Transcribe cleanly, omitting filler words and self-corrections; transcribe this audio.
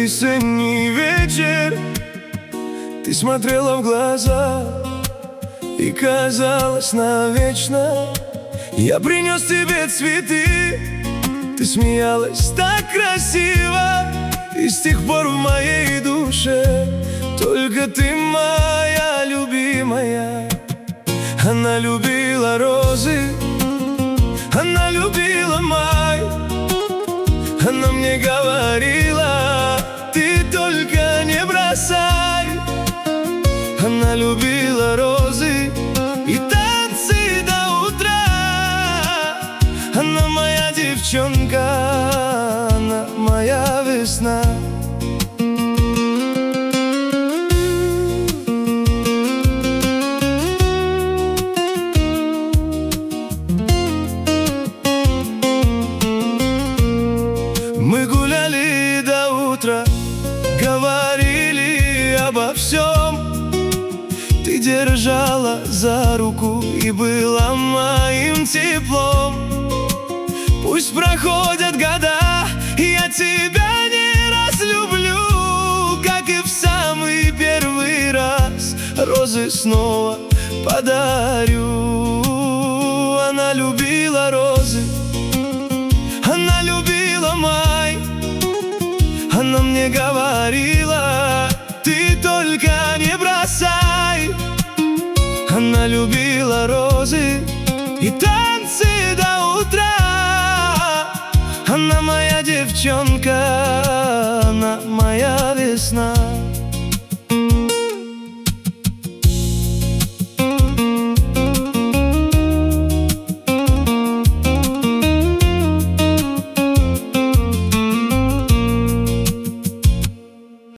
весенний вечер. Ты смотрела в глаза и казалось навечно. Я принес тебе цветы, ты смеялась так красиво. И с тех пор в моей душе только ты моя любимая. Она любила розы, она любила май. Она мне говорила: ты только не бросай. Она любила розы и танцы до утра. Она моя девчонка, она моя весна. Мы гуляли до утра, говорили обо всем. Ты держала за руку и была моим теплом. Пусть проходят года, я тебя не разлюблю, как и в самый первый раз. Розы снова подарю. Она любила розы, она любила май. Она мне говорила: ты только не бросай. Она любила розы и танцы до утра. Она моя девчонка, она моя весна.